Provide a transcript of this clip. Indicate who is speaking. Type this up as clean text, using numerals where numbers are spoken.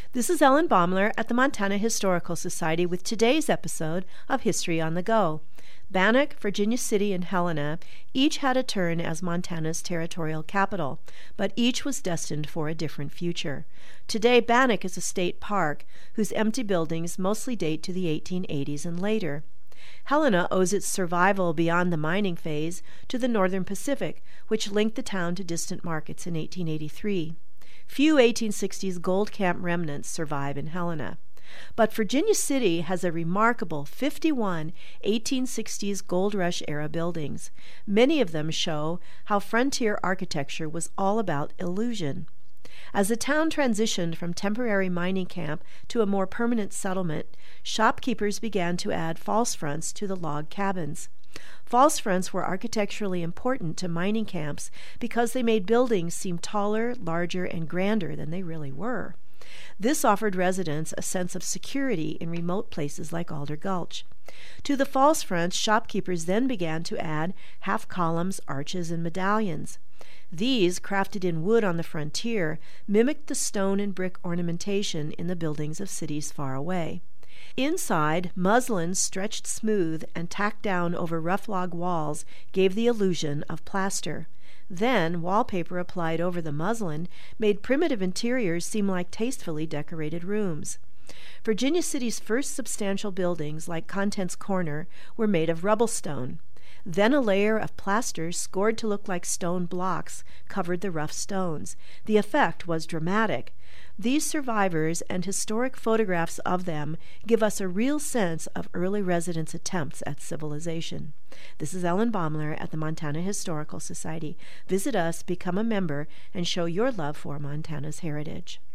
Speaker 1: This is Ellen Baumler at the Montana Historical Society with today's episode of History on the Go. Bannack, Virginia City, and Helena each had a turn as Montana's territorial capital, but each was destined for a different future. Today, Bannack is a state park whose empty buildings mostly date to the 1880s and later. Helena owes its survival beyond the mining phase to the Northern Pacific, which linked the town to distant markets in 1883. Few 1860s gold camp remnants survive in Helena. But Virginia City has a remarkable 51 1860s Gold Rush-era buildings. Many of them show how frontier architecture was all about illusion. As the town transitioned from temporary mining camp to a more permanent settlement, shopkeepers began to add false fronts to the log cabins. False fronts were architecturally important to mining camps because they made buildings seem taller, larger, and grander than they really were. This offered residents a sense of security in remote places like Alder Gulch. To the false fronts, shopkeepers then began to add half columns, arches, and medallions. These, crafted in wood on the frontier, mimicked the stone and brick ornamentation in the buildings of cities far away. Inside, muslin stretched smooth and tacked down over rough log walls gave the illusion of plaster. Then, wallpaper applied over the muslin made primitive interiors seem like tastefully decorated rooms. Virginia City's first substantial buildings, like Contents Corner, were made of rubble stone. Then a layer of plaster scored to look like stone blocks covered the rough stones. The effect was dramatic. These survivors and historic photographs of them give us a real sense of early residents' attempts at civilization. This is Ellen Baumler at the Montana Historical Society. Visit us, become a member, and show your love for Montana's heritage.